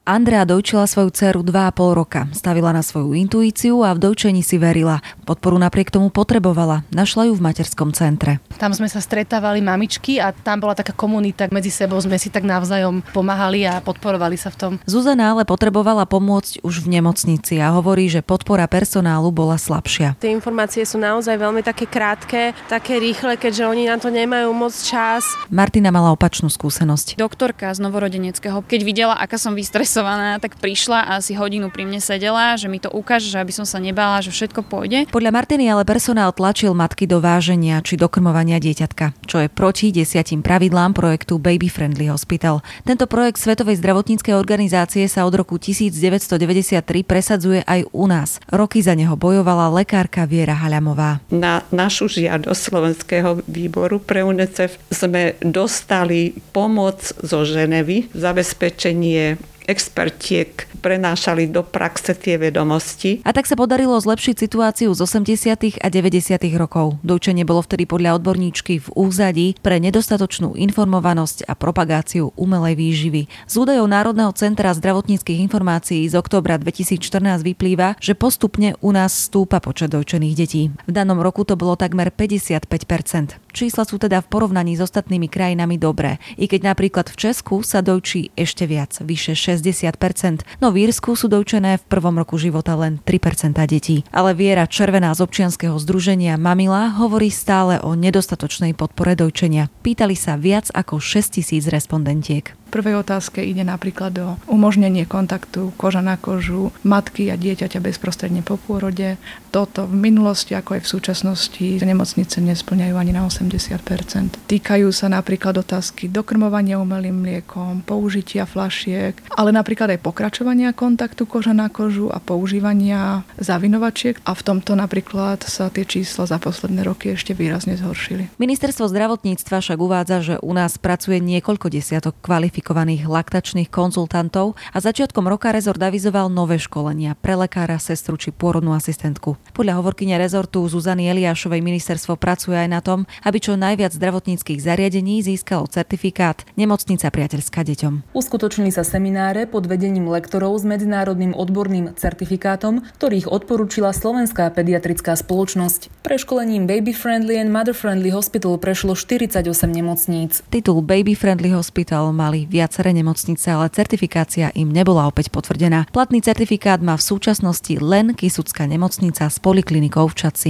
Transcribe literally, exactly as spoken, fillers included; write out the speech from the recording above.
Andrea dojčila svoju dcéru dva a pol roka. Stavila na svoju intuíciu a v dojčení si verila. Podporu napriek tomu potrebovala. Našla ju v materskom centre. Tam sme sa stretávali mamičky a tam bola taká komunita. Medzi sebou sme si tak navzájom pomáhali a podporovali sa v tom. Zuzana ale potrebovala pomôcť už v nemocnici a hovorí, že podpora personálu bola slabšia. Tie informácie sú naozaj veľmi také krátke, také rýchle, keďže oni na to nemajú moc čas. Martina mala opačnú skúsenosť. Doktorka z novorodeneckého, keď videla, aká som vystresovaná, tak prišla a asi hodinu pri mne sedela, že mi to ukáže, že aby som sa nebála, že všetko pôjde. Podľa Martiny ale personál tlačil matky do váženia či dokrmovania dieťatka, čo je proti desiatim pravidlám projektu Baby Friendly Hospital. Tento projekt Svetovej zdravotníckej organizácie sa od roku devätnásťstodeväťdesiattri presadzuje aj u nás. Roky za neho bojovala lekárka Viera Haľamová. Na našu žiadosť Slovenského výboru pre UNICEF sme dostali pomoc zo Ženevy, zabezpečenie expertiek prenášali do praxe tie vedomosti. A tak sa podarilo zlepšiť situáciu z osemdesiatych a deväťdesiatych rokov. Dojčenie bolo vtedy podľa odborníčky v úzadí pre nedostatočnú informovanosť a propagáciu umelej výživy. Z údajov Národného centra zdravotníckych informácií z októbra dvetisícštrnásť vyplýva, že postupne u nás stúpa počet dojčených detí. V danom roku to bolo takmer päťdesiatpäť percent. Čísla sú teda v porovnaní s ostatnými krajinami dobré, i keď napríklad v Česku sa dojčí ešte viac, vyše šesťdesiat percent. No v Írsku sú dojčené v prvom roku života len tri percentá detí. Ale Viera Červená z občianskeho združenia Mamila hovorí stále o nedostatočnej podpore dojčenia. Pýtali sa viac ako šesťtisíc respondentiek. V prvej otázke ide napríklad o umožnenie kontaktu koža na kožu matky a dieťaťa bezprostredne po pôrode. Toto v minulosti, ako aj v súčasnosti, nemocnice nesplňajú ani na osemdesiat percent. Týkajú sa napríklad otázky dokrmovania umelým mliekom, použitia fľašiek, ale napríklad aj pokračovania kontaktu koža na kožu a používania zavinovačiek. A v tomto napríklad sa tie čísla za posledné roky ešte výrazne zhoršili. Ministerstvo zdravotníctva však uvádza, že u nás pracuje niekoľko desiatok kvalifikovaných laktačných konzultantov a začiatkom roka rezort avizoval nové školenia pre lekára, sestru či pôrodnú asistentku. Podľa hovorkyne rezortu Zuzany Eliášovej ministerstvo pracuje aj na tom, aby čo najviac zdravotníckych zariadení získalo certifikát Nemocnica priateľská deťom. Uskutočnili sa semináre pod vedením lektorov s medzinárodným odborným certifikátom, ktorých odporúčila Slovenská pediatrická spoločnosť. Preškolením Baby Friendly and Mother Friendly Hospital prešlo štyridsaťosem nemocníc. Titul Baby Friendly Hospital mali viaceré nemocnice, ale certifikácia im nebola opäť potvrdená. Platný certifikát má v súčasnosti len Kysucká nemocnica s poliklinikou v Čadci.